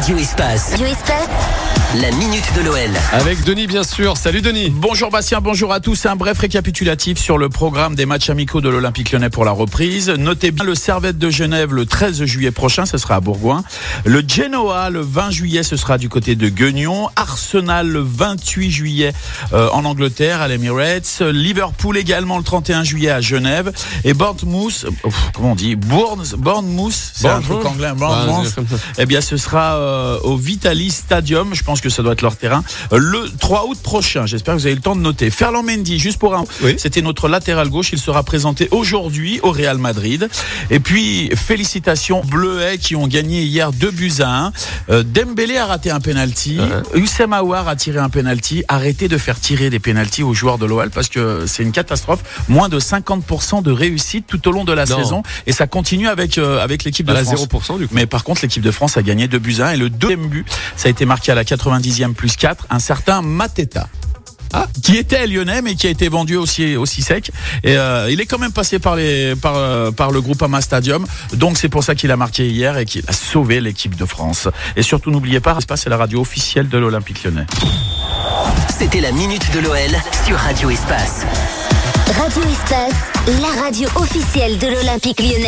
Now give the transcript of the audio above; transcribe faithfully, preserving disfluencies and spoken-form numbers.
Radio Espace. Radio Espace. La minute de l'O L. Avec Denis, bien sûr. Salut Denis. Bonjour Bastien, bonjour à tous. Un bref récapitulatif sur le programme des matchs amicaux de l'Olympique Lyonnais pour la reprise. Notez bien le Servette de Genève le treize juillet prochain, ce sera à Bourgoin. Le Genoa le vingt juillet, ce sera du côté de Guignon. Arsenal le vingt-huit juillet euh, en Angleterre à l'Emirates. Liverpool également le trente et un juillet à Genève. Et Bournemouth, euh, comment on dit Bournemouth, Bournemouth, c'est un truc anglais. Bournemouth. Eh bien, ce sera euh, au Vitali Stadium. Je pense que ça doit être leur terrain. Le trois août prochain. J'espère que vous avez le temps de noter. Ferland Mendy, juste pour un. Oui. C'était notre latéral gauche. Il sera présenté aujourd'hui au Real Madrid. Et puis, félicitations Bleuets qui ont gagné hier deux buts à un. Euh, Dembélé a raté un penalty. Uh-huh. Houssem Aouar a tiré un penalty. Arrêtez de faire tirer des penaltys aux joueurs de l'O L parce que c'est une catastrophe. Moins de cinquante pour cent de réussite tout au long de la non. saison. Et ça continue avec, euh, avec l'équipe de à France. zéro pour cent du coup. Mais par contre, l'équipe de France a gagné deux buts à un. Et le deuxième but, ça a été marqué à la quatre-vingt-dixième plus quatre. Un certain Mateta. Ah, qui était lyonnais mais qui a été vendu aussi aussi sec et euh, il est quand même passé par les par euh, par le Groupama Stadium, donc c'est pour ça qu'il a marqué hier et qu'il a sauvé l'équipe de France. Et surtout n'oubliez pas, Espace c'est la radio officielle de l'Olympique Lyonnais. C'était la minute de l'O L sur Radio Espace. Radio Espace, la radio officielle de l'Olympique Lyonnais.